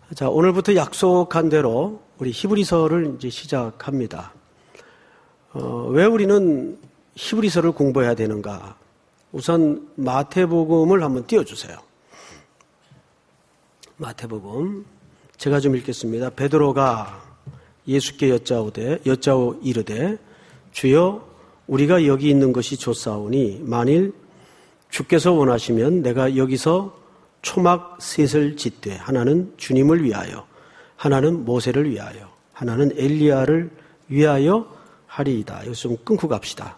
자, 오늘부터 약속한 대로 우리 히브리서를 이제 시작합니다. 왜 우리는 히브리서를 공부해야 되는가? 우선 마태복음을 한번 띄워주세요. 마태복음. 제가 좀 읽겠습니다. 베드로가 예수께 여짜오 이르되 주여 우리가 여기 있는 것이 좋사오니 만일 주께서 원하시면 내가 여기서 초막 셋을 짓되 하나는 주님을 위하여 하나는 모세를 위하여 하나는 엘리야를 위하여 하리이다. 여기서 좀 끊고 갑시다.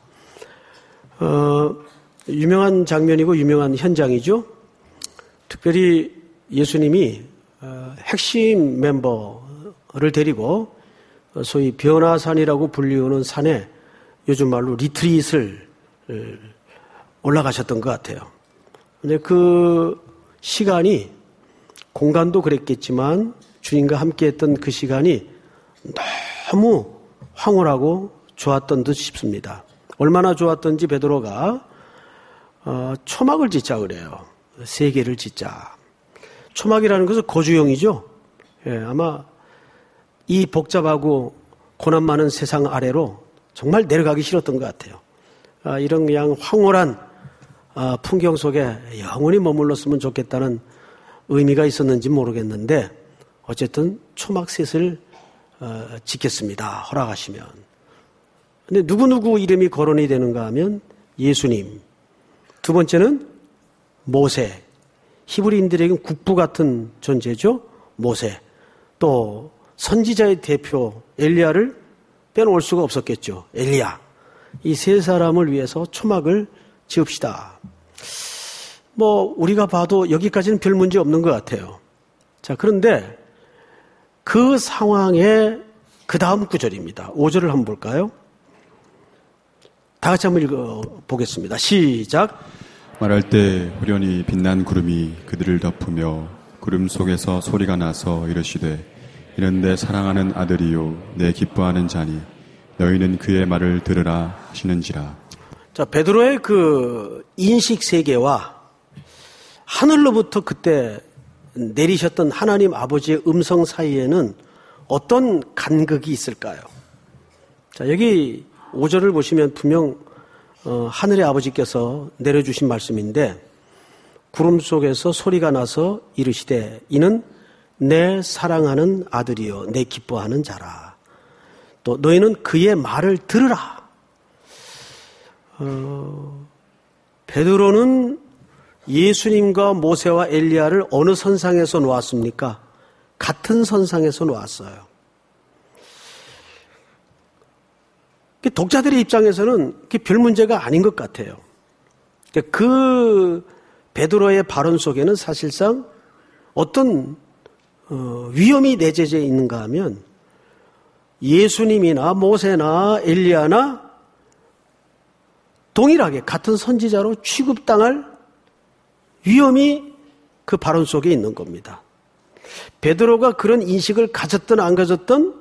유명한 장면이고 유명한 현장이죠. 특별히 예수님이 핵심 멤버를 데리고 소위 변화산이라고 불리우는 산에 요즘 말로 리트릿을 올라가셨던 것 같아요. 근데 그 시간이 공간도 그랬겠지만 주님과 함께했던 그 시간이 너무 황홀하고 좋았던 듯 싶습니다. 얼마나 좋았던지 베드로가 초막을 짓자 그래요. 3개를 짓자. 초막이라는 것은 거주용이죠. 예, 아마 이 복잡하고 고난 많은 세상 아래로 정말 내려가기 싫었던 것 같아요. 이런 그냥 황홀한 풍경 속에 영원히 머물렀으면 좋겠다는 의미가 있었는지 모르겠는데 어쨌든 초막셋을 짓겠습니다. 허락하시면. 근데 누구 이름이 거론이 되는가 하면 예수님. 두 번째는 모세. 히브리인들에게는 국부 같은 존재죠. 모세. 또 선지자의 대표 엘리야를 빼놓을 수가 없었겠죠. 엘리야. 이 세 사람을 위해서 초막을 지읍시다. 우리가 봐도 여기까지는 별 문제 없는 것 같아요. 자, 그런데 그 상황의 그 다음 구절입니다. 5절을 한번 볼까요? 다 같이 한번 읽어보겠습니다. 시작. 말할 때 후련히 빛난 구름이 그들을 덮으며 구름 속에서 소리가 나서 이르시되 이는 내 사랑하는 아들이요 내 기뻐하는 자니 너희는 그의 말을 들으라 하시는지라. 자, 베드로의 그 인식 세계와 하늘로부터 그때 내리셨던 하나님 아버지의 음성 사이에는 어떤 간극이 있을까요? 자, 여기 5절을 보시면 분명 하늘의 아버지께서 내려주신 말씀인데 구름 속에서 소리가 나서 이르시되 이는 내 사랑하는 아들이요 내 기뻐하는 자라. 또 너희는 그의 말을 들으라. 베드로는 예수님과 모세와 엘리야를 어느 선상에서 놓았습니까? 같은 선상에서 놓았어요. 독자들의 입장에서는 그게 별 문제가 아닌 것 같아요. 그 베드로의 발언 속에는 사실상 어떤 위험이 내재되어 있는가 하면 예수님이나 모세나 엘리야나 동일하게 같은 선지자로 취급당할 위험이 그 발언 속에 있는 겁니다. 베드로가 그런 인식을 가졌든 안 가졌든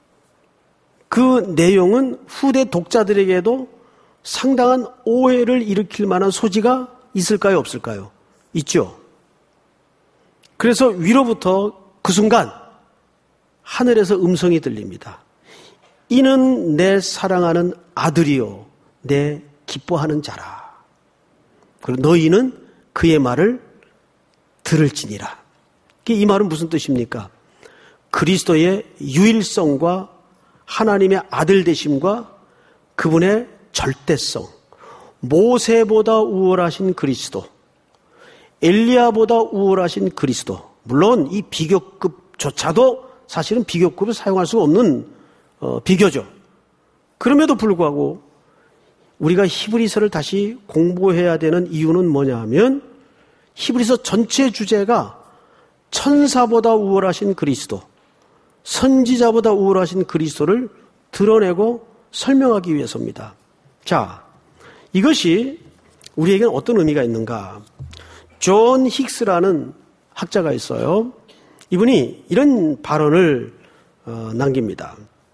그 내용은 후대 독자들에게도 상당한 오해를 일으킬 만한 소지가 있을까요, 없을까요? 있죠. 그래서 위로부터 그 순간 하늘에서 음성이 들립니다. 이는 내 사랑하는 아들이요 내 기뻐하는 자라. 그리고 너희는 그의 말을 들을지니라. 이 말은 무슨 뜻입니까? 그리스도의 유일성과 하나님의 아들 되심과 그분의 절대성, 모세보다 우월하신 그리스도, 엘리야보다 우월하신 그리스도. 물론 이 비교급조차도 사실은 비교급을 사용할 수 없는 비교죠. 그럼에도 불구하고 우리가 히브리서를 다시 공부해야 되는 이유는 뭐냐 하면 히브리서 전체 주제가 천사보다 우월하신 그리스도, 선지자보다 우월하신 그리스도를 드러내고 설명하기 위해서입니다. 자, 이것이 우리에게는 어떤 의미가 있는가? 존 힉스라는 학자가 있어요. 이분이 이런 발언을 남깁니다.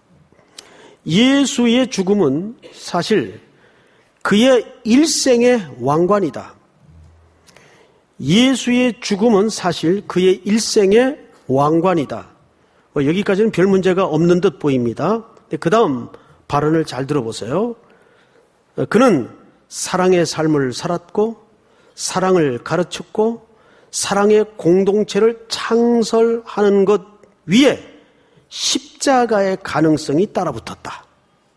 예수의 죽음은 사실 그의 일생의 왕관이다. 예수의 죽음은 사실 그의 일생의 왕관이다. 여기까지는 별 문제가 없는 듯 보입니다. 그 다음 발언을 잘 들어보세요. 그는 사랑의 삶을 살았고 사랑을 가르쳤고 사랑의 공동체를 창설하는 것 위에 십자가의 가능성이 따라붙었다.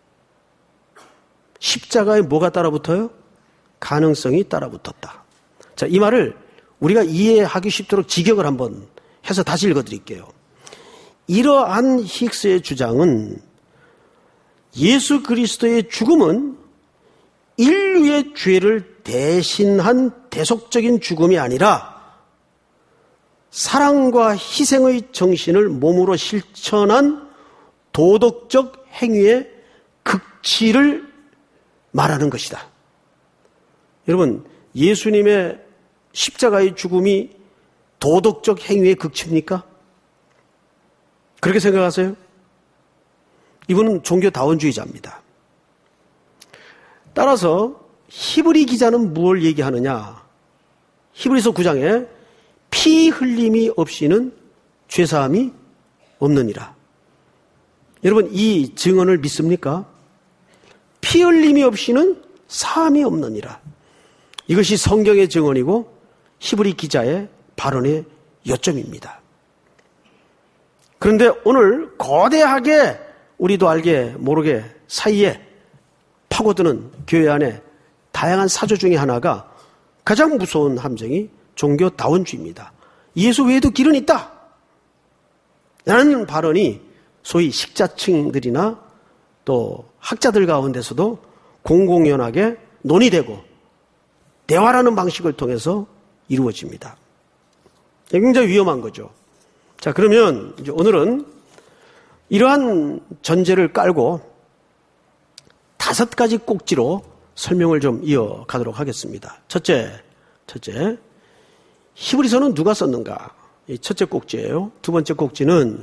십자가에 뭐가 따라붙어요? 가능성이 따라붙었다. 자, 이 말을 우리가 이해하기 쉽도록 직역을 한번 해서 다시 읽어드릴게요. 이러한 히익스의 주장은 예수 그리스도의 죽음은 인류의 죄를 대신한 대속적인 죽음이 아니라 사랑과 희생의 정신을 몸으로 실천한 도덕적 행위의 극치를 말하는 것이다. 여러분, 예수님의 십자가의 죽음이 도덕적 행위의 극치입니까? 그렇게 생각하세요? 이분은 종교다원주의자입니다. 따라서 히브리 기자는 무엇을 얘기하느냐? 히브리서 9장에 피 흘림이 없이는 죄사함이 없느니라. 여러분, 이 증언을 믿습니까? 피 흘림이 없이는 사함이 없느니라. 이것이 성경의 증언이고 히브리 기자의 발언의 요점입니다. 그런데 오늘 거대하게 우리도 알게 모르게 사이에 파고드는 교회 안에 다양한 사조 중에 하나가 가장 무서운 함정이 종교다원주의입니다. 예수 외에도 길은 있다 라는 발언이 소위 식자층들이나 또 학자들 가운데서도 공공연하게 논의되고 대화라는 방식을 통해서 이루어집니다. 굉장히 위험한 거죠. 자, 그러면 이제 오늘은 이러한 전제를 깔고 5가지 꼭지로 설명을 좀 이어가도록 하겠습니다. 첫째, 히브리서는 누가 썼는가? 이 첫째 꼭지예요. 두 번째 꼭지는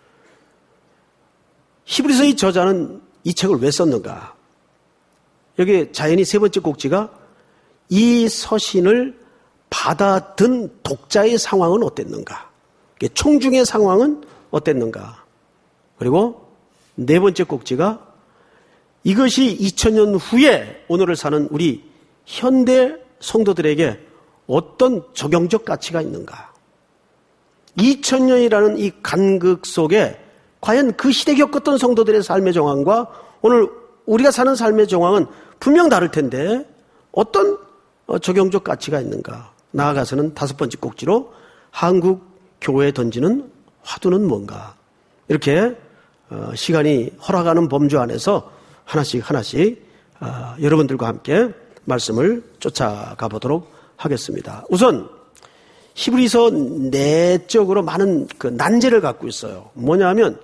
히브리서의 저자는 이 책을 왜 썼는가? 여기 자연히 세 번째 꼭지가 이 서신을 받아든 독자의 상황은 어땠는가? 총중의 상황은 어땠는가? 그리고 네 번째 꼭지가 이것이 2000년 후에 오늘을 사는 우리 현대 성도들에게 어떤 적용적 가치가 있는가? 2000년이라는 이 간극 속에 과연 그 시대 겪었던 성도들의 삶의 정황과 오늘 우리가 사는 삶의 정황은 분명 다를 텐데 어떤 적용적 가치가 있는가? 나아가서는 5번째 꼭지로 한국 교회에 던지는 화두는 뭔가? 이렇게 시간이 허락하는 범주 안에서 하나씩 여러분들과 함께 말씀을 쫓아가 보도록 하겠습니다. 우선 히브리서 내적으로 많은 그 난제를 갖고 있어요. 뭐냐면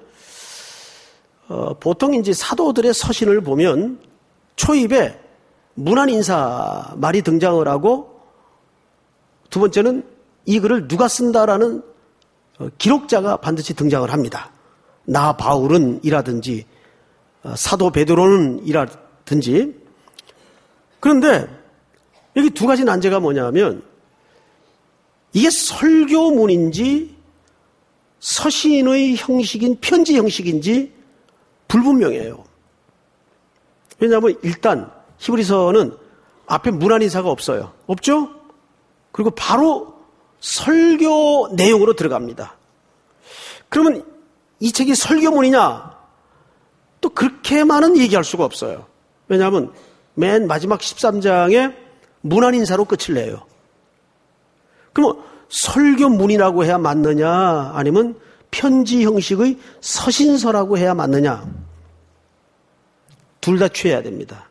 보통 이제 사도들의 서신을 보면 초입에 문안 인사 말이 등장을 하고 두 번째는 이 글을 누가 쓴다라는 기록자가 반드시 등장을 합니다. 나 바울은 이라든지 사도 베드로는 이라든지. 그런데 여기 2가지 난제가 뭐냐면 이게 설교문인지 서신의 형식인 편지 형식인지 불분명해요. 왜냐하면 일단 히브리서는 앞에 문안 인사가 없어요. 없죠? 그리고 바로 설교 내용으로 들어갑니다. 그러면 이 책이 설교문이냐? 또 그렇게만은 얘기할 수가 없어요. 왜냐하면 맨 마지막 13장에 문안 인사로 끝을 내요. 그럼 설교문이라고 해야 맞느냐? 아니면 편지 형식의 서신서라고 해야 맞느냐? 둘 다 취해야 됩니다.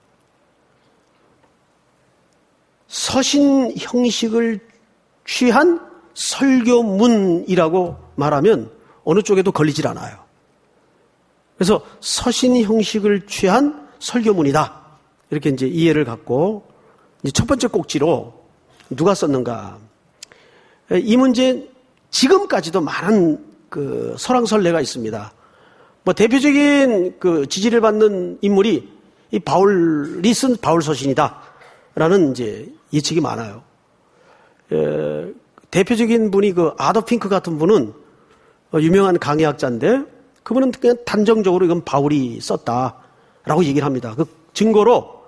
서신 형식을 취한 설교문이라고 말하면 어느 쪽에도 걸리질 않아요. 그래서 서신 형식을 취한 설교문이다. 이렇게 이제 이해를 갖고 이제 첫 번째 꼭지로 누가 썼는가? 이 문제 지금까지도 많은 그 설왕설래가 있습니다. 뭐 대표적인 그 지지를 받는 인물이 이 바울이 쓴 바울 서신이다라는 이제 예측이 많아요. 대표적인 분이 그 아더 핑크 같은 분은 유명한 강의학자인데 그분은 그냥 단정적으로 이건 바울이 썼다라고 얘기를 합니다. 그 증거로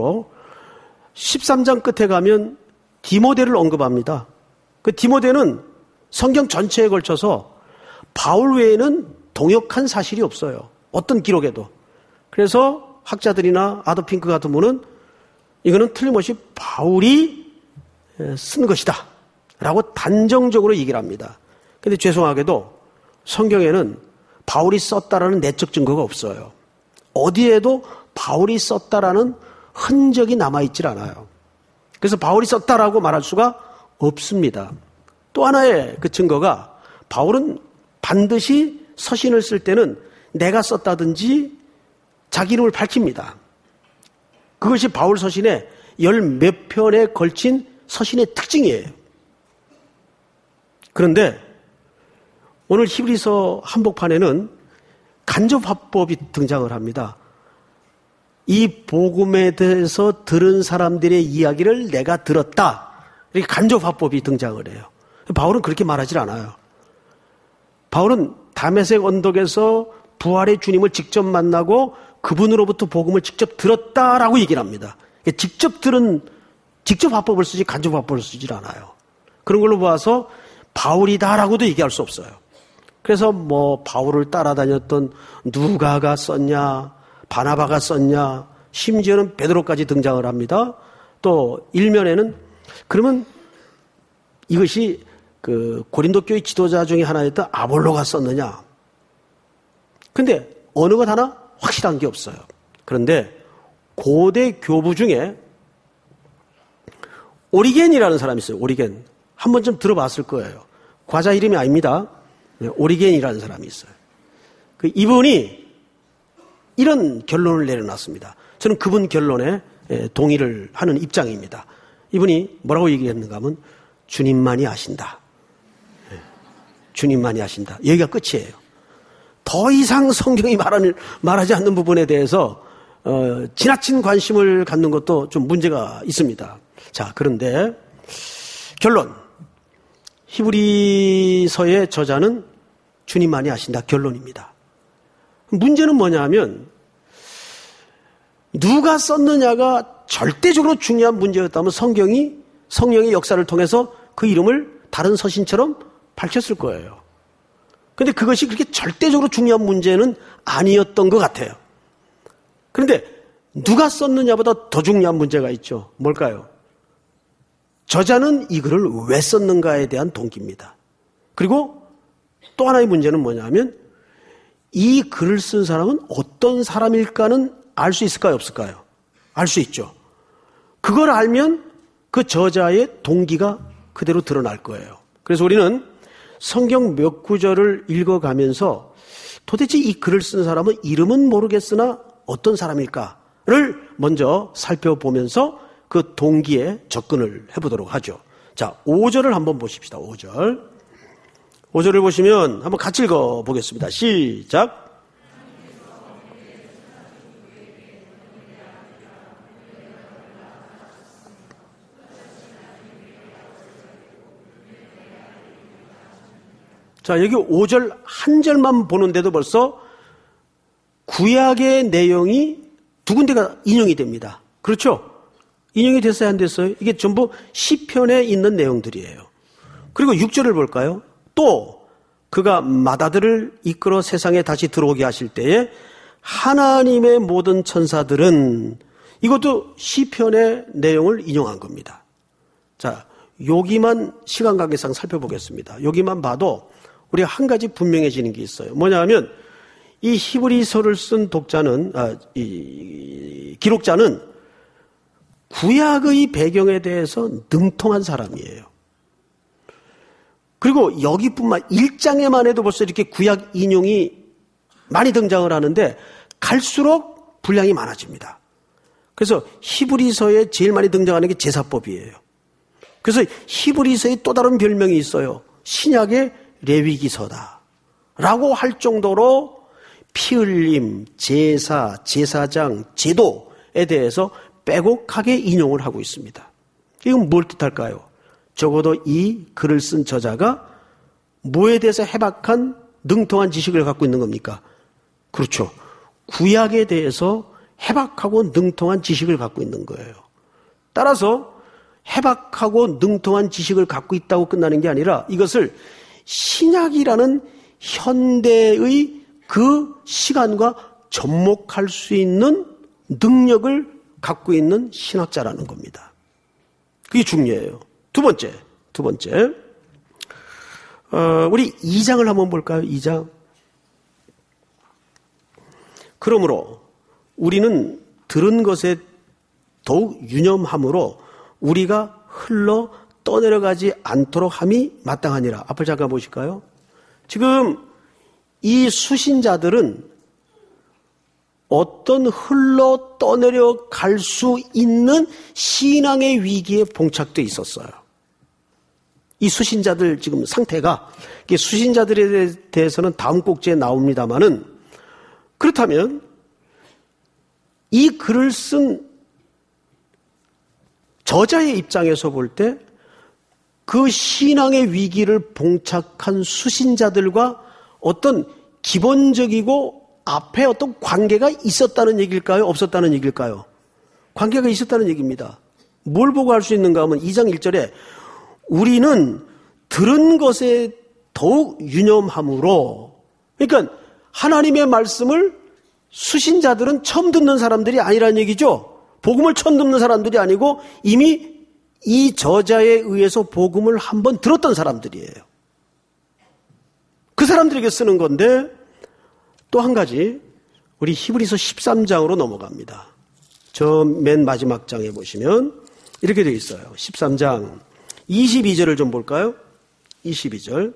13장 끝에 가면 디모데를 언급합니다. 그 디모데는 성경 전체에 걸쳐서 바울 외에는 동역한 사실이 없어요. 어떤 기록에도. 그래서 학자들이나 아더핑크 같은 분은 이거는 틀림없이 바울이 쓴 것이다 라고 단정적으로 얘기를 합니다. 근데 죄송하게도 성경에는 바울이 썼다라는 내적 증거가 없어요. 어디에도 바울이 썼다라는 흔적이 남아있질 않아요. 그래서 바울이 썼다라고 말할 수가 없습니다. 또 하나의 그 증거가 바울은 반드시 서신을 쓸 때는 내가 썼다든지 자기 이름을 밝힙니다. 그것이 바울 서신의 10몇 편에 걸친 서신의 특징이에요. 그런데 오늘 히브리서 한복판에는 간접화법이 등장을 합니다. 이 복음에 대해서 들은 사람들의 이야기를 내가 들었다. 이렇게 간접화법이 등장을 해요. 바울은 그렇게 말하지 않아요. 바울은 다메섹 언덕에서 부활의 주님을 직접 만나고 그분으로부터 복음을 직접 들었다라고 얘기를 합니다. 직접 화법을 쓰지 간접 화법을 쓰질 않아요. 그런 걸로 봐서 바울이다라고도 얘기할 수 없어요. 그래서 바울을 따라다녔던 누가가 썼냐, 바나바가 썼냐, 심지어는 베드로까지 등장을 합니다. 또 일면에는 그러면 이것이 그 고린도 교회 지도자 중에 하나였던 아볼로가 썼느냐? 근데 어느 것 하나 확실한 게 없어요. 그런데 고대 교부 중에 오리겐이라는 사람이 있어요. 오리겐. 한 번쯤 들어봤을 거예요. 과자 이름이 아닙니다. 오리겐이라는 사람이 있어요. 이분이 이런 결론을 내려놨습니다. 저는 그분 결론에 동의를 하는 입장입니다. 이분이 뭐라고 얘기했는가 하면 주님만이 아신다. 주님만이 아신다. 여기가 끝이에요. 더 이상 성경이 말하지 않는 부분에 대해서 지나친 관심을 갖는 것도 좀 문제가 있습니다. 자, 그런데 결론. 히브리서의 저자는 주님만이 아신다. 결론입니다. 문제는 뭐냐 하면 누가 썼느냐가 절대적으로 중요한 문제였다면 성령의 역사를 통해서 그 이름을 다른 서신처럼 밝혔을 거예요. 그런데 그것이 그렇게 절대적으로 중요한 문제는 아니었던 것 같아요. 그런데 누가 썼느냐보다 더 중요한 문제가 있죠. 뭘까요? 저자는 이 글을 왜 썼는가에 대한 동기입니다. 그리고 또 하나의 문제는 뭐냐면 이 글을 쓴 사람은 어떤 사람일까는 알 수 있을까요? 없을까요? 알 수 있죠. 그걸 알면 그 저자의 동기가 그대로 드러날 거예요. 그래서 우리는 성경 몇 구절을 읽어가면서 도대체 이 글을 쓴 사람은 이름은 모르겠으나 어떤 사람일까를 먼저 살펴보면서 그 동기에 접근을 해보도록 하죠. 자, 5절을 한번 보십시다. 5절을 보시면 한번 같이 읽어보겠습니다. 시작. 자, 여기 5절 한 절만 보는데도 벌써 구약의 내용이 두 군데가 인용이 됩니다. 그렇죠? 인용이 됐어요, 안 됐어요? 이게 전부 시편에 있는 내용들이에요. 그리고 6절을 볼까요? 또 그가 마다들을 이끌어 세상에 다시 들어오게 하실 때에 하나님의 모든 천사들은, 이것도 시편의 내용을 인용한 겁니다. 자, 여기만 시간 관계상 살펴보겠습니다. 여기만 봐도 우리가 한 가지 분명해지는 게 있어요. 뭐냐 하면 이 히브리서를 쓴 기록자는 구약의 배경에 대해서 능통한 사람이에요. 그리고 여기뿐만 1장에만 해도 벌써 이렇게 구약 인용이 많이 등장을 하는데 갈수록 분량이 많아집니다. 그래서 히브리서에 제일 많이 등장하는 게 제사법이에요. 그래서 히브리서에 또 다른 별명이 있어요. 신약의 레위기서다 라고 할 정도로 피 흘림, 제사, 제사장, 제도에 대해서 빼곡하게 인용을 하고 있습니다. 이건 뭘 뜻할까요? 적어도 이 글을 쓴 저자가 뭐에 대해서 해박한 능통한 지식을 갖고 있는 겁니까? 그렇죠. 구약에 대해서 해박하고 능통한 지식을 갖고 있는 거예요. 따라서 해박하고 능통한 지식을 갖고 있다고 끝나는 게 아니라 이것을 신약이라는 현대의 그 시간과 접목할 수 있는 능력을 갖고 있는 신학자라는 겁니다. 그게 중요해요. 두 번째. 우리 2장을 한번 볼까요? 2장. 그러므로 우리는 들은 것에 더욱 유념함으로 우리가 흘러 떠내려가지 않도록 함이 마땅하니라. 앞을 잠깐 보실까요? 지금 이 수신자들은 어떤 흘러 떠내려갈 수 있는 신앙의 위기에 봉착되어 있었어요. 이 수신자들 지금 상태가, 수신자들에 대해서는 다음 꼭지에 나옵니다만은, 그렇다면 이 글을 쓴 저자의 입장에서 볼 때 그 신앙의 위기를 봉착한 수신자들과 어떤 기본적이고 앞에 어떤 관계가 있었다는 얘기일까요? 없었다는 얘기일까요? 관계가 있었다는 얘기입니다. 뭘 보고 알 수 있는가 하면 2장 1절에 우리는 들은 것에 더욱 유념함으로, 그러니까 하나님의 말씀을 수신자들은 처음 듣는 사람들이 아니라는 얘기죠. 복음을 처음 듣는 사람들이 아니고 이미 이 저자에 의해서 복음을 한번 들었던 사람들이에요. 그 사람들에게 쓰는 건데, 또 한 가지 우리 히브리서 13장으로 넘어갑니다. 저 맨 마지막 장에 보시면 이렇게 되어 있어요. 13장 22절을 좀 볼까요? 22절.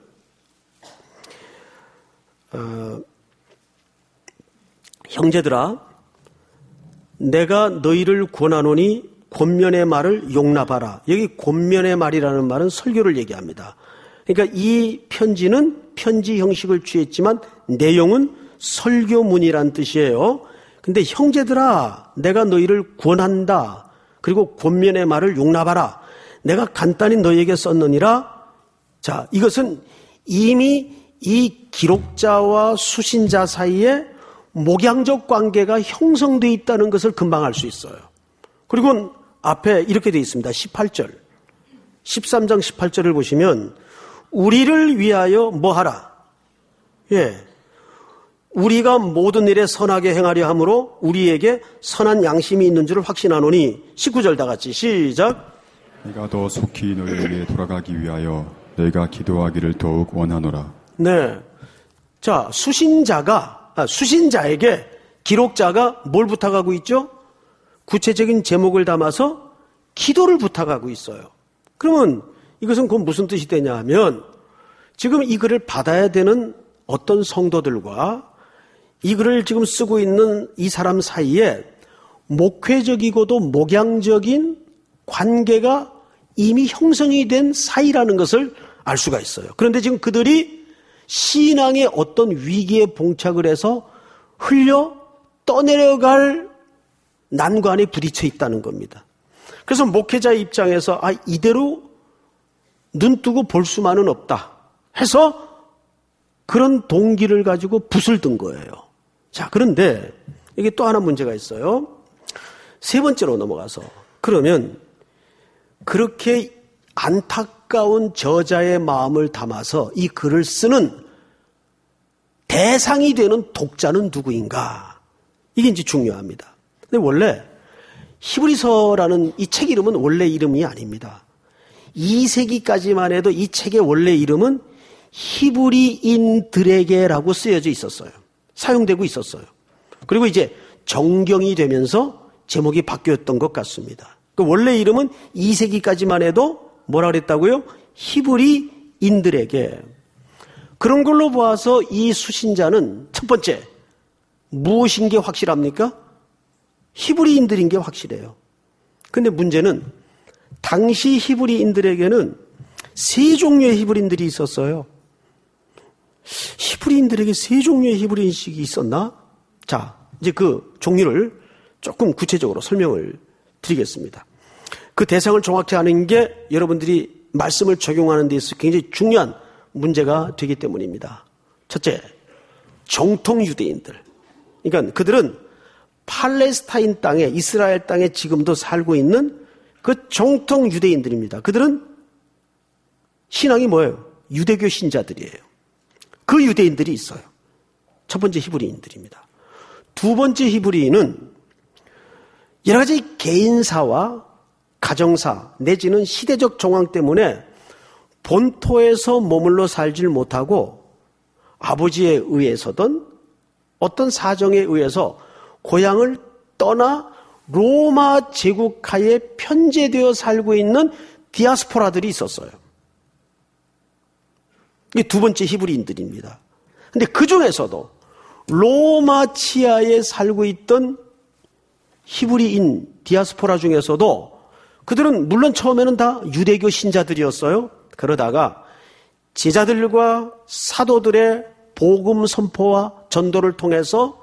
형제들아, 내가 너희를 권하노니 권면의 말을 용납하라. 여기 권면의 말이라는 말은 설교를 얘기합니다. 그러니까 이 편지는 편지 형식을 취했지만 내용은 설교문이란 뜻이에요. 근데 형제들아, 내가 너희를 권한다. 그리고 권면의 말을 용납하라. 내가 간단히 너희에게 썼느니라. 자, 이것은 이미 이 기록자와 수신자 사이에 목양적 관계가 형성되어 있다는 것을 금방 알 수 있어요. 그리고 앞에 이렇게 되어 있습니다. 18절. 13장 18절을 보시면 우리를 위하여 뭐하라? 예. 우리가 모든 일에 선하게 행하려 함으로 우리에게 선한 양심이 있는 줄을 확신하노니 19절 다 같이 시작. 내가 더 속히 너희에게 돌아가기 위하여 내가 기도하기를 더욱 원하노라. 네. 자, 수신자에게 기록자가 뭘 부탁하고 있죠? 구체적인 제목을 담아서 기도를 부탁하고 있어요. 그러면 이것은 곧 무슨 뜻이 되냐 하면 지금 이 글을 받아야 되는 어떤 성도들과 이 글을 지금 쓰고 있는 이 사람 사이에 목회적이고도 목양적인 관계가 이미 형성이 된 사이라는 것을 알 수가 있어요. 그런데 지금 그들이 신앙의 어떤 위기에 봉착을 해서 흘려 떠내려갈 난관에 부딪혀 있다는 겁니다. 그래서 목회자의 입장에서 이대로 눈뜨고 볼 수만은 없다 해서 그런 동기를 가지고 붓을 든 거예요. 자, 그런데 이게 또 하나 문제가 있어요. 세 번째로 넘어가서 그러면 그렇게 안타까운 저자의 마음을 담아서 이 글을 쓰는 대상이 되는 독자는 누구인가? 이게 이제 중요합니다. 근데 원래 히브리서라는 이 책 이름은 원래 이름이 아닙니다. 2세기까지만 해도 이 책의 원래 이름은 히브리인들에게라고 쓰여져 있었어요. 사용되고 있었어요. 그리고 이제 정경이 되면서 제목이 바뀌었던 것 같습니다. 그 원래 이름은 2세기까지만 해도 뭐라 그랬다고요? 히브리인들에게. 그런 걸로 보아서 이 수신자는 첫 번째 무엇인 게 확실합니까? 히브리인들인 게 확실해요. 근데 문제는 당시 히브리인들에게는 세 종류의 히브리인들이 있었어요. 히브리인들에게 세 종류의 히브리인식이 있었나? 자, 이제 그 종류를 조금 구체적으로 설명을 드리겠습니다. 그 대상을 정확히 아는 게 여러분들이 말씀을 적용하는 데 있어서 굉장히 중요한 문제가 되기 때문입니다. 첫째, 정통 유대인들. 그러니까 그들은 팔레스타인 땅에, 이스라엘 땅에 지금도 살고 있는 그 정통 유대인들입니다. 그들은 신앙이 뭐예요? 유대교 신자들이에요. 그 유대인들이 있어요. 첫 번째 히브리인들입니다. 두 번째 히브리인은 여러 가지 개인사와 가정사 내지는 시대적 정황 때문에 본토에서 머물러 살질 못하고 아버지에 의해서든 어떤 사정에 의해서 고향을 떠나 로마 제국하에 편제되어 살고 있는 디아스포라들이 있었어요. 이게 두 번째 히브리인들입니다. 근데 그 중에서도 로마 치하에 살고 있던 히브리인 디아스포라 중에서도 그들은 물론 처음에는 다 유대교 신자들이었어요. 그러다가 제자들과 사도들의 복음 선포와 전도를 통해서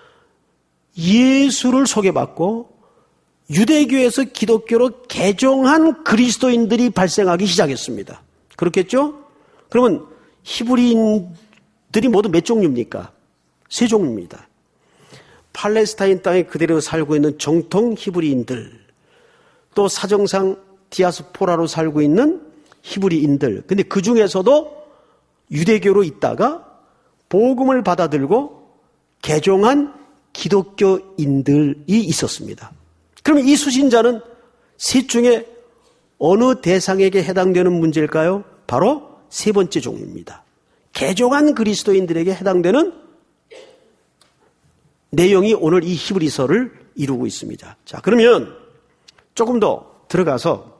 예수를 소개받고 유대교에서 기독교로 개종한 그리스도인들이 발생하기 시작했습니다. 그렇겠죠? 그러면 히브리인들이 모두 몇 종류입니까? 세 종류입니다. 팔레스타인 땅에 그대로 살고 있는 정통 히브리인들, 또 사정상 디아스포라로 살고 있는 히브리인들. 근데 그 중에서도 유대교로 있다가 복음을 받아들고 개종한 기독교인들이 있었습니다. 그러면 이 수신자는 셋 중에 어느 대상에게 해당되는 문제일까요? 바로 세 번째 종류입니다. 개종한 그리스도인들에게 해당되는 내용이 오늘 이 히브리서를 이루고 있습니다. 자, 그러면 조금 더 들어가서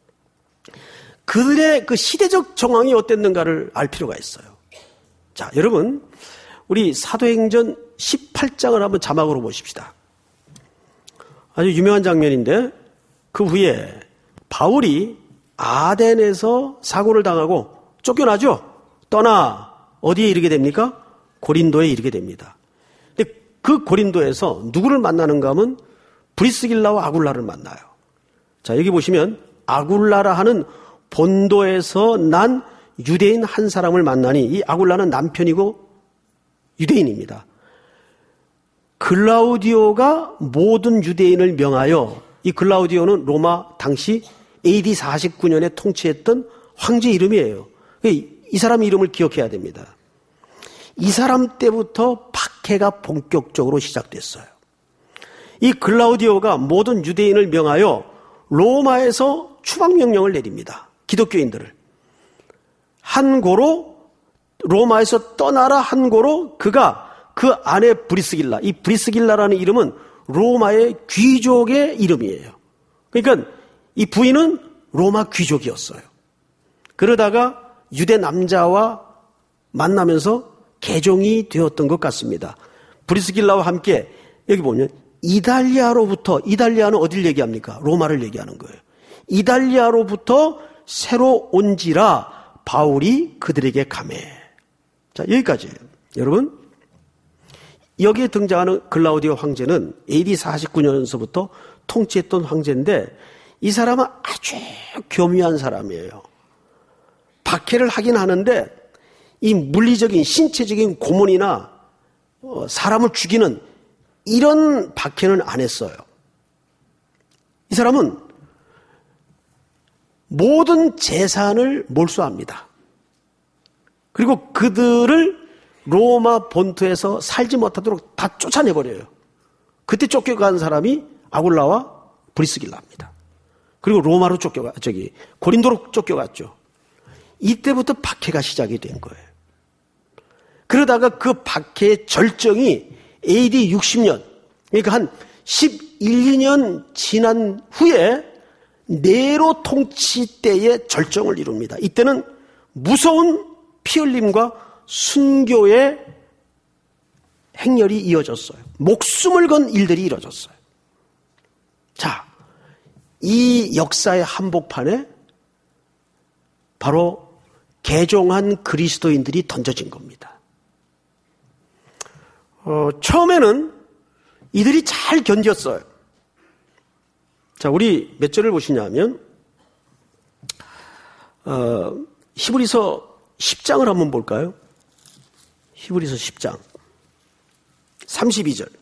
그들의 그 시대적 정황이 어땠는가를 알 필요가 있어요. 자, 여러분, 우리 사도행전 18장을 한번 자막으로 보십시다. 아주 유명한 장면인데 그 후에 바울이 아덴에서 사고를 당하고 쫓겨나죠? 떠나 어디에 이르게 됩니까? 고린도에 이르게 됩니다. 근데 그 고린도에서 누구를 만나는가 하면 브리스길라와 아굴라를 만나요. 자, 여기 보시면 아굴라라 하는 본도에서 난 유대인 한 사람을 만나니 이 아굴라는 남편이고 유대인입니다. 글라우디오가 모든 유대인을 명하여, 이 글라우디오는 로마 당시 AD 49년에 통치했던 황제 이름이에요. 이 사람 이름을 기억해야 됩니다. 이 사람 때부터 박해가 본격적으로 시작됐어요. 이 글라우디오가 모든 유대인을 명하여 로마에서 추방명령을 내립니다. 기독교인들을. 한 고로 로마에서 떠나라 한 고로 그가 그 아내 브리스길라, 이 브리스길라라는 이름은 로마의 귀족의 이름이에요. 그러니까 이 부인은 로마 귀족이었어요. 그러다가 유대 남자와 만나면서 개종이 되었던 것 같습니다. 브리스길라와 함께 여기 보면 이달리아로부터, 이달리아는 어딜 얘기합니까? 로마를 얘기하는 거예요. 이달리아로부터 새로 온지라 바울이 그들에게 가매. 자, 여기까지예요. 여러분, 여기에 등장하는 글라우디오 황제는 AD 49년서부터 통치했던 황제인데 이 사람은 아주 교묘한 사람이에요. 박해를 하긴 하는데 이 물리적인 신체적인 고문이나 사람을 죽이는 이런 박해는 안 했어요. 이 사람은 모든 재산을 몰수합니다. 그리고 그들을 로마 본토에서 살지 못하도록 다 쫓아내버려요. 그때 쫓겨간 사람이 아굴라와 브리스길라입니다. 그리고 로마로 고린도로 쫓겨갔죠. 이때부터 박해가 시작이 된 거예요. 그러다가 그 박해의 절정이 AD 60년, 그러니까 한 11, 12년 지난 후에 네로 통치 때의 절정을 이룹니다. 이때는 무서운 피 흘림과 순교의 행렬이 이어졌어요. 목숨을 건 일들이 이루어졌어요. 자, 이 역사의 한복판에 바로 개종한 그리스도인들이 던져진 겁니다. 처음에는 이들이 잘 견뎠어요. 자, 우리 몇 절을 보시냐면 히브리서 10장을 한번 볼까요? 히브리서 10장 32절.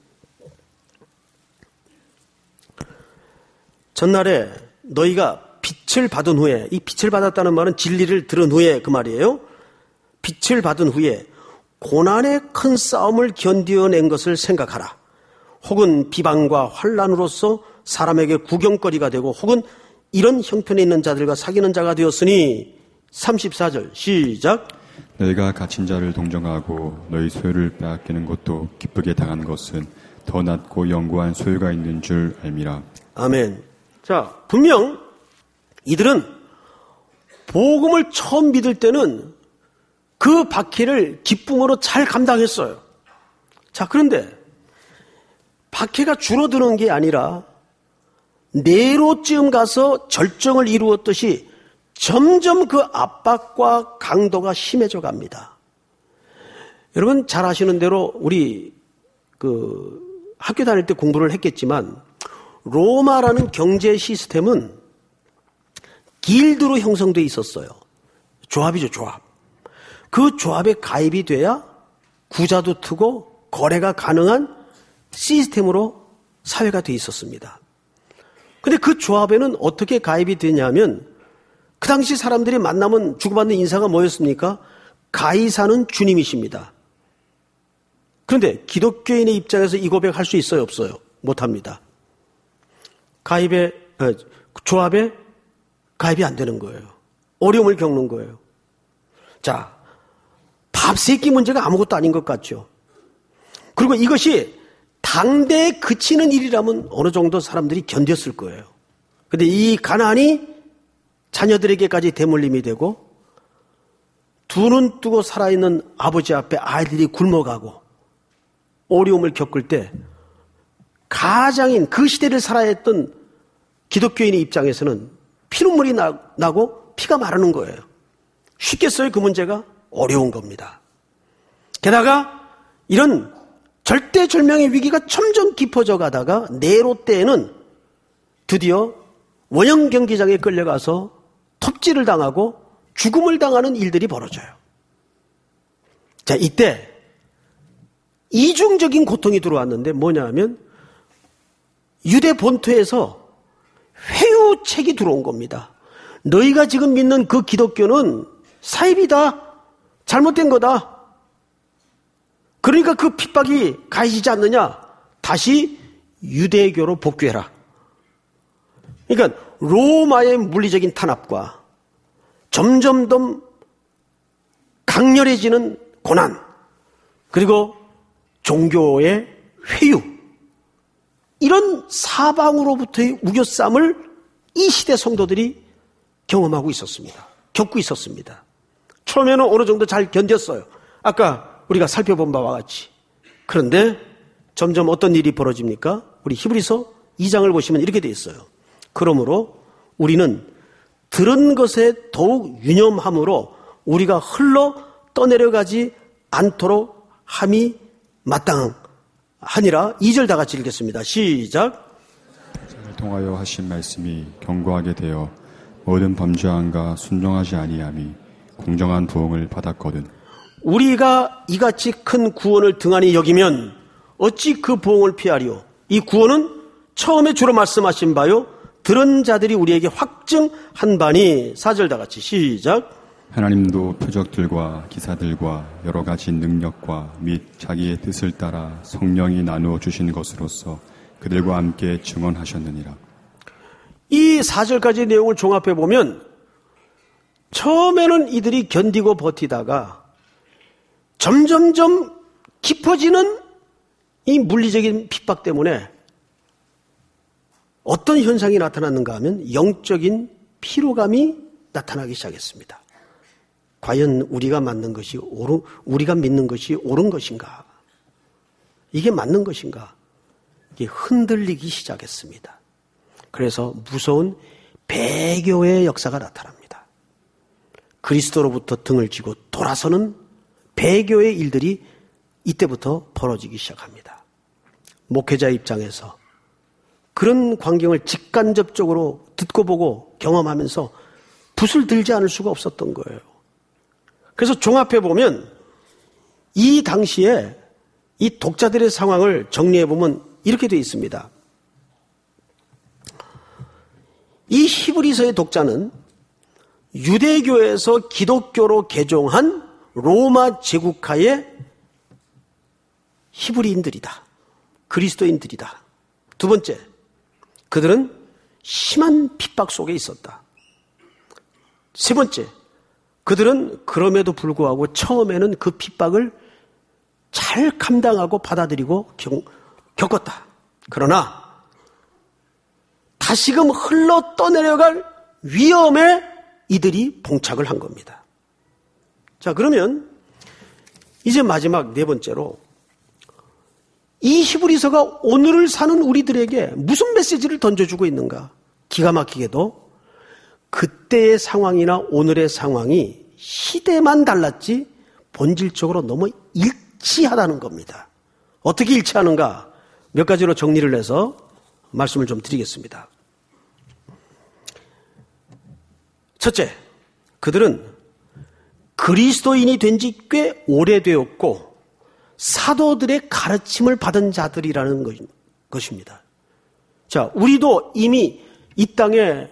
전날에 너희가 빛을 받은 후에, 이 빛을 받았다는 말은 진리를 들은 후에 그 말이에요. 빛을 받은 후에 고난의 큰 싸움을 견디어낸 것을 생각하라. 혹은 비방과 환난으로서 사람에게 구경거리가 되고 혹은 이런 형편에 있는 자들과 사귀는 자가 되었으니 34절 시작. 너희가 갇힌 자를 동정하고 너희 소유를 빼앗기는 것도 기쁘게 당한 것은 더 낫고 영구한 소유가 있는 줄 알미라. 아멘. 자, 분명 이들은 복음을 처음 믿을 때는 그 박해를 기쁨으로 잘 감당했어요. 자, 그런데 박해가 줄어드는 게 아니라 네로쯤 가서 절정을 이루었듯이 점점 그 압박과 강도가 심해져 갑니다. 여러분 잘 아시는 대로 우리 학교 다닐 때 공부를 했겠지만 로마라는 경제 시스템은 길드로 형성되어 있었어요. 조합이죠, 조합. 그 조합에 가입이 돼야 구자도 트고 거래가 가능한 시스템으로 사회가 되어 있었습니다. 근데 그 조합에는 어떻게 가입이 되냐면 그 당시 사람들이 만나면 주고받는 인사가 뭐였습니까? 가이사는 주님이십니다. 그런데 기독교인의 입장에서 이 고백할 수 있어요, 없어요? 못합니다. 조합에 가입이 안 되는 거예요. 어려움을 겪는 거예요. 자, 밥 세 끼 문제가 아무것도 아닌 것 같죠. 그리고 이것이 당대에 그치는 일이라면 어느 정도 사람들이 견뎠을 거예요. 그런데 이 가난이 자녀들에게까지 대물림이 되고 두 눈 뜨고 살아있는 아버지 앞에 아이들이 굶어가고 어려움을 겪을 때 가장인 그 시대를 살아야 했던 기독교인의 입장에서는 피눈물이 나고 피가 마르는 거예요. 쉽겠어요? 그 문제가? 어려운 겁니다. 게다가 이런 절대절명의 위기가 점점 깊어져 가다가 네로 때에는 드디어 원형 경기장에 끌려가서 톱질을 당하고 죽음을 당하는 일들이 벌어져요. 자, 이때 이중적인 고통이 들어왔는데 뭐냐면 유대 본토에서 회유책이 들어온 겁니다. 너희가 지금 믿는 그 기독교는 사입이다. 잘못된 거다. 그러니까 그 핍박이 가해지지 않느냐? 다시 유대교로 복귀해라. 그러니까 로마의 물리적인 탄압과 점점 더 강렬해지는 고난, 그리고 종교의 회유, 이런 사방으로부터의 우겨쌈을 이 시대 성도들이 경험하고 있었습니다. 겪고 있었습니다. 처음에는 어느 정도 잘 견뎠어요. 아까 우리가 살펴본 바와 같이. 그런데 점점 어떤 일이 벌어집니까? 우리 히브리서 2장을 보시면 이렇게 돼 있어요. 그러므로 우리는 들은 것에 더욱 유념함으로 우리가 흘러 떠내려가지 않도록 함이 마땅하니라. 2절 다 같이 읽겠습니다. 시작. 자를 통하여 하신 말씀이 견고하게 되어 모든 범죄함과 순종하지 아니함이 공정한 부흥을 받았거든. 우리가 이같이 큰 구원을 등한히 여기면 어찌 그 부흥을 피하리요? 이 구원은 처음에 주로 말씀하신 바요, 들은 자들이 우리에게 확증한 바니. 4절 다 같이 시작. 하나님도 표적들과 기사들과 여러 가지 능력과 및 자기의 뜻을 따라 성령이 나누어 주신 것으로서 그들과 함께 증언하셨느니라. 이 4절까지 내용을 종합해 보면 처음에는 이들이 견디고 버티다가 점점점 깊어지는 이 물리적인 핍박 때문에 어떤 현상이 나타났는가 하면 영적인 피로감이 나타나기 시작했습니다. 과연 우리가 우리가 믿는 것이 옳은 것인가? 이게 맞는 것인가? 이게 흔들리기 시작했습니다. 그래서 무서운 배교의 역사가 나타납니다. 그리스도로부터 등을 쥐고 돌아서는 배교의 일들이 이때부터 벌어지기 시작합니다. 목회자 입장에서 그런 광경을 직간접적으로 듣고 보고 경험하면서 붓을 들지 않을 수가 없었던 거예요. 그래서 종합해 보면 이 당시에 이 독자들의 상황을 정리해보면 이렇게 되어 있습니다. 이 히브리서의 독자는 유대교에서 기독교로 개종한 로마 제국하의 히브리인들이다. 그리스도인들이다. 두 번째, 그들은 심한 핍박 속에 있었다. 세 번째, 그들은 그럼에도 불구하고 처음에는 그 핍박을 잘 감당하고 받아들이고 겪었다. 그러나 다시금 흘러 떠내려갈 위험에 이들이 봉착을 한 겁니다. 자, 그러면 이제 마지막 네 번째로 이 히브리서가 오늘을 사는 우리들에게 무슨 메시지를 던져주고 있는가? 기가 막히게도 그때의 상황이나 오늘의 상황이 시대만 달랐지 본질적으로 너무 일치하다는 겁니다. 어떻게 일치하는가? 몇 가지로 정리를 해서 말씀을 좀 드리겠습니다. 첫째, 그들은 그리스도인이 된 지 꽤 오래되었고 사도들의 가르침을 받은 자들이라는 것입니다. 자, 우리도 이미 이 땅에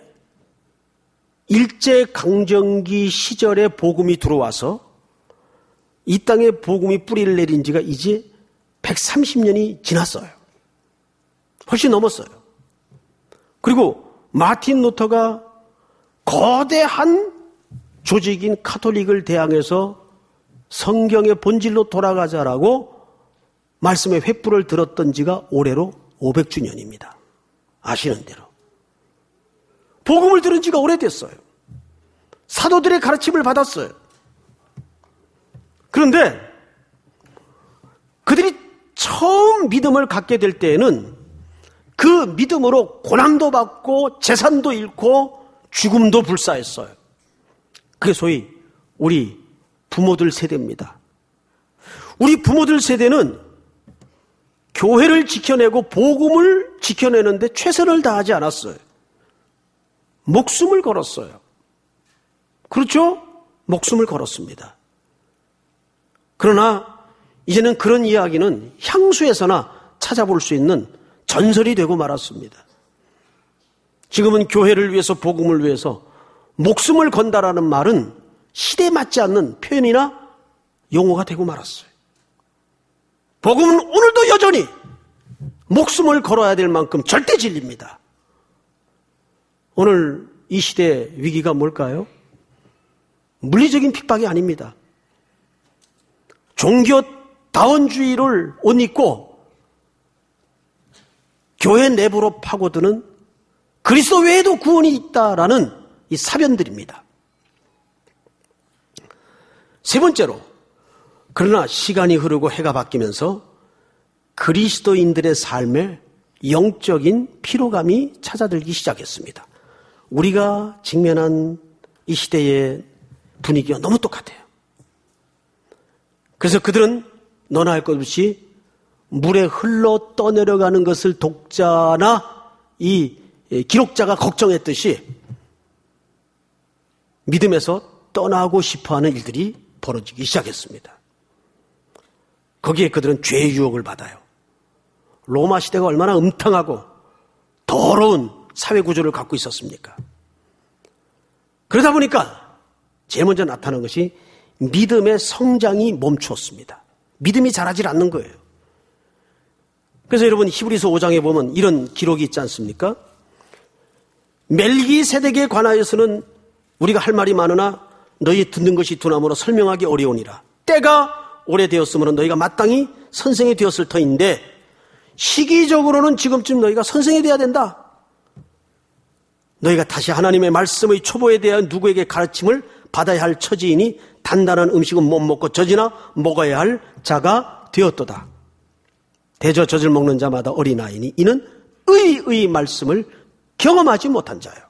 일제강점기 시절에 복음이 들어와서 이 땅에 복음이 뿌리를 내린 지가 이제 130년이 지났어요. 훨씬 넘었어요. 그리고 마틴 루터가 거대한 조직인 카톨릭을 대항해서 성경의 본질로 돌아가자라고 말씀의 횃불을 들었던 지가 올해로 500주년입니다. 아시는 대로. 복음을 들은 지가 오래됐어요. 사도들의 가르침을 받았어요. 그런데 그들이 처음 믿음을 갖게 될 때에는 그 믿음으로 고난도 받고 재산도 잃고 죽음도 불사했어요. 그게 소위 우리 부모들 세대입니다. 우리 부모들 세대는 교회를 지켜내고 복음을 지켜내는데 최선을 다하지 않았어요. 목숨을 걸었어요. 그렇죠? 목숨을 걸었습니다. 그러나 이제는 그런 이야기는 향수에서나 찾아볼 수 있는 전설이 되고 말았습니다. 지금은 교회를 위해서 복음을 위해서 목숨을 건다라는 말은 시대에 맞지 않는 표현이나 용어가 되고 말았어요. 복음은 오늘도 여전히 목숨을 걸어야 될 만큼 절대 진리입니다. 오늘 이 시대의 위기가 뭘까요? 물리적인 핍박이 아닙니다. 종교다원주의를 옷 입고 교회 내부로 파고드는 그리스도 외에도 구원이 있다라는 이 사변들입니다. 세 번째로, 그러나 시간이 흐르고 해가 바뀌면서 그리스도인들의 삶에 영적인 피로감이 찾아들기 시작했습니다. 우리가 직면한 이 시대의 분위기가 너무 똑같아요. 그래서 그들은 너나 할 것 없이 물에 흘러 떠내려가는 것을 독자나 이 기록자가 걱정했듯이 믿음에서 떠나고 싶어하는 일들이 벌어지기 시작했습니다. 거기에 그들은 죄의 유혹을 받아요. 로마 시대가 얼마나 음탕하고 더러운 사회 구조를 갖고 있었습니까? 그러다 보니까 제일 먼저 나타난 것이 믿음의 성장이 멈추었습니다. 믿음이 자라질 않는 거예요. 그래서 여러분 히브리서 5장에 보면 이런 기록이 있지 않습니까? 멜기세덱에 관하여서는 우리가 할 말이 많으나 너희 듣는 것이 두나무로 설명하기 어려우니라. 때가 오래되었으므로 너희가 마땅히 선생이 되었을 터인데 시기적으로는 지금쯤 너희가 선생이 되어야 된다. 너희가 다시 하나님의 말씀의 초보에 대한 누구에게 가르침을 받아야 할 처지이니 단단한 음식은 못 먹고 젖이나 먹어야 할 자가 되었도다. 대저 젖을 먹는 자마다 어린아이니 이는 의의 말씀을 경험하지 못한 자요.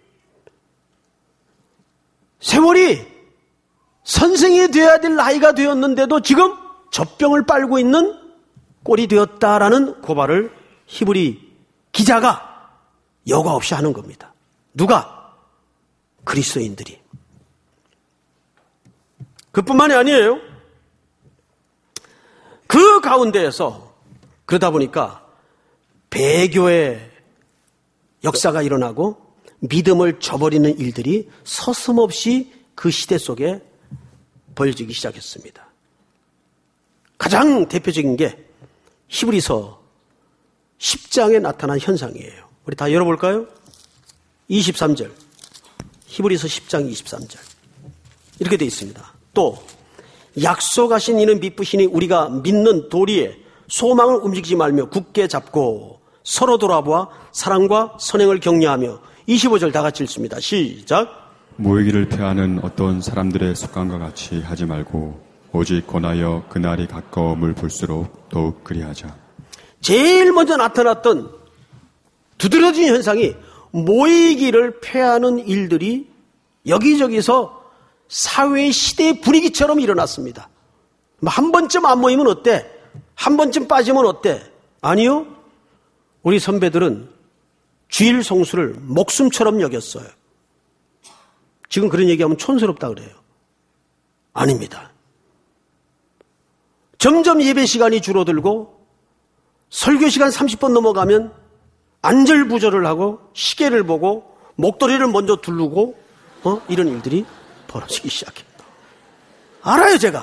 세월이 선생이 되어야 될 나이가 되었는데도 지금 젖병을 빨고 있는 꼴이 되었다라는 고발을 히브리 기자가 여과 없이 하는 겁니다. 누가? 그리스도인들이. 그뿐만이 아니에요. 그 가운데에서 그러다 보니까 배교의 역사가 일어나고 믿음을 저버리는 일들이 서슴없이 그 시대 속에 벌어지기 시작했습니다. 가장 대표적인 게 히브리서 10장에 나타난 현상이에요. 우리 다 열어볼까요? 23절. 히브리서 10장 23절. 이렇게 되어 있습니다. 또 약속하신 이는 미쁘시니 우리가 믿는 도리에 소망을 움직이지 말며 굳게 잡고 서로 돌아보아 사랑과 선행을 격려하며 25절 다 같이 읽습니다. 시작. 모이기를 패하는 어떤 사람들의 습관과 같이 하지 말고 오직 권하여 그날이 가까움을 볼수록 더욱 그리하자. 제일 먼저 나타났던 두드러진 현상이 모이기를 패하는 일들이 여기저기서 사회의 시대의 분위기처럼 일어났습니다. 한 번쯤 안 모이면 어때? 한 번쯤 빠지면 어때? 아니요. 우리 선배들은 주일 성수를 목숨처럼 여겼어요. 지금 그런 얘기하면 촌스럽다 그래요. 아닙니다. 점점 예배 시간이 줄어들고 설교 시간 30분 넘어가면 안절부절을 하고 시계를 보고 목도리를 먼저 두르고 이런 일들이 벌어지기 시작해요. 알아요, 제가.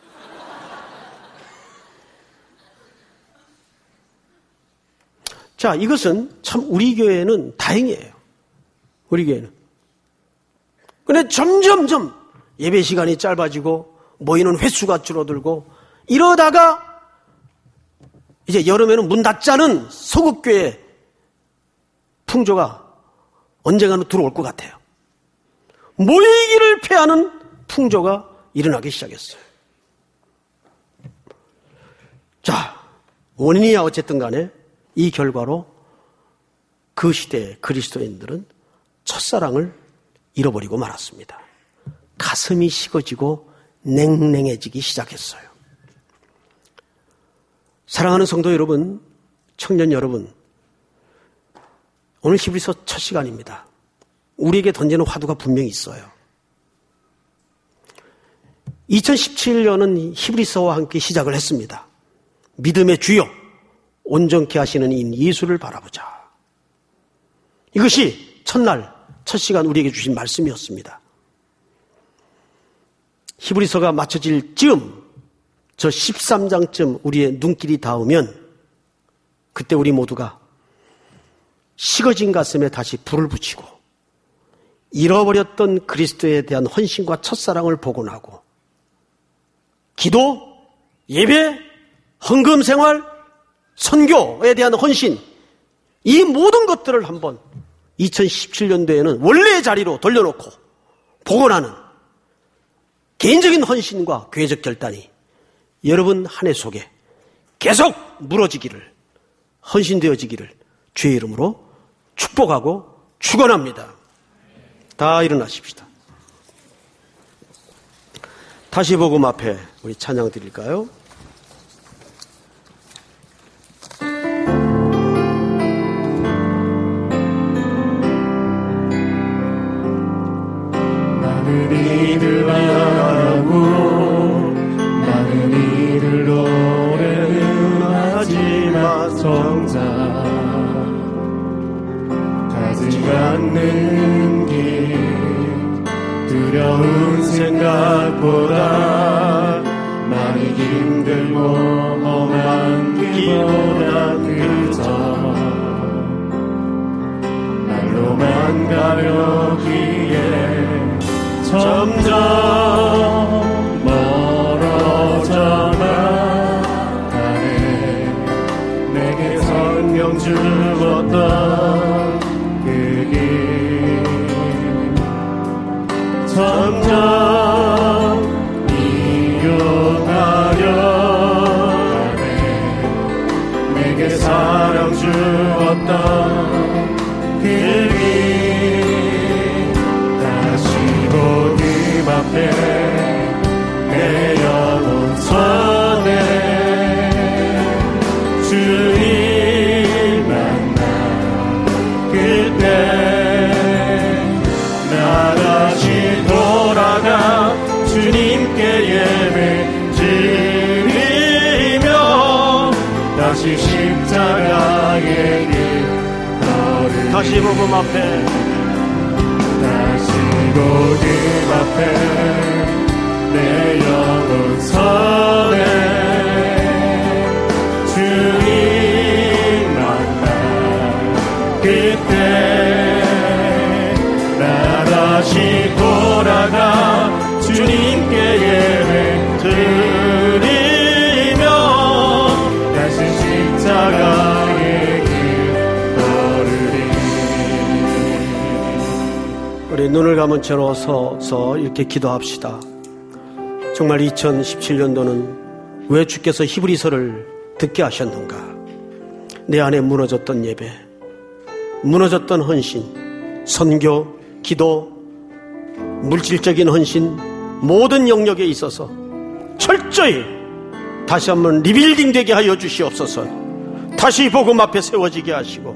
자, 이것은 참 우리 교회는 다행이에요. 우리 교회는. 근데 점점점 예배 시간이 짧아지고 모이는 횟수가 줄어들고 이러다가 이제 여름에는 문 닫자는 소극교회 풍조가 언젠가는 들어올 것 같아요. 모이기를 패하는 풍조가 일어나기 시작했어요. 자, 원인이야 어쨌든 간에 이 결과로 그 시대의 그리스도인들은 첫사랑을 잃어버리고 말았습니다. 가슴이 식어지고 냉랭해지기 시작했어요. 사랑하는 성도 여러분, 청년 여러분, 오늘 히브리서 첫 시간입니다. 우리에게 던지는 화두가 분명히 있어요. 2017년은 히브리서와 함께 시작을 했습니다. 믿음의 주요, 온전케 하시는 인 예수를 바라보자. 이것이 첫날, 첫 시간 우리에게 주신 말씀이었습니다. 히브리서가 마쳐질 즈음, 저 13장쯤 우리의 눈길이 닿으면 그때 우리 모두가 식어진 가슴에 다시 불을 붙이고 잃어버렸던 그리스도에 대한 헌신과 첫사랑을 복원하고 기도, 예배, 헌금 생활, 선교에 대한 헌신, 이 모든 것들을 한번 2017년도에는 원래의 자리로 돌려놓고 복원하는 개인적인 헌신과 교회적 결단이 여러분 한 해 속에 계속 무너지기를, 헌신되어지기를 주의 이름으로 축복하고 축원합니다. 다 일어나십시다. 다시 복음 앞에 우리 찬양 드릴까요? 많은 이들 바라고 많은 이들 노래는 하지만 정작 가지 않는 길 두려운 생각보다 많이 힘들고 험한 길보다 그저 날로만 가려기에 점점 멀어져만 가네. 내게 성령 주었던 그 길 점점 이용하려 가네. 내게 사랑 주었던 그 길 앞에 내 영혼 선에 주님 만나 그때 나 다시 돌아가 주님께 예배 다시 십자가의 길 걸으리. 다시 복음 앞에, 다시 복음 앞에 내 영혼 서네. 주님 만나 그때 나 다시 돌아가 주님께 예배 드리며 다시 십자가의 길 걸으리. 우리 눈을 감은 채로 서서 이렇게 기도합시다. 정말 2017년도는 왜 주께서 히브리서를 듣게 하셨는가? 내 안에 무너졌던 예배, 무너졌던 헌신, 선교, 기도, 물질적인 헌신, 모든 영역에 있어서 철저히 다시 한번 리빌딩 되게 하여 주시옵소서. 다시 복음 앞에 세워지게 하시고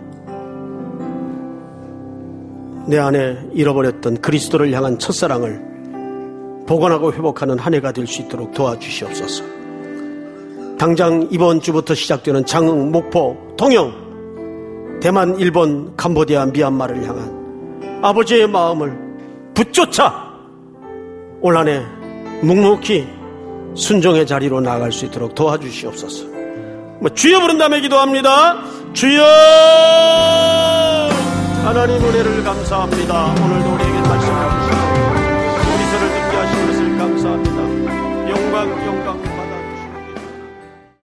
내 안에 잃어버렸던 그리스도를 향한 첫사랑을 복원하고 회복하는 한 해가 될 수 있도록 도와주시옵소서. 당장 이번 주부터 시작되는 장흥, 목포, 통영, 대만, 일본, 캄보디아, 미얀마를 향한 아버지의 마음을 붙쫓아 올 한 해 묵묵히 순종의 자리로 나아갈 수 있도록 도와주시옵소서. 주여 부른 다음에 기도합니다. 주여! 하나님 은혜를 감사합니다. 오늘도 우리에게 말씀해 주시고 우리서를 듣게 하신 것을 감사합니다. 영광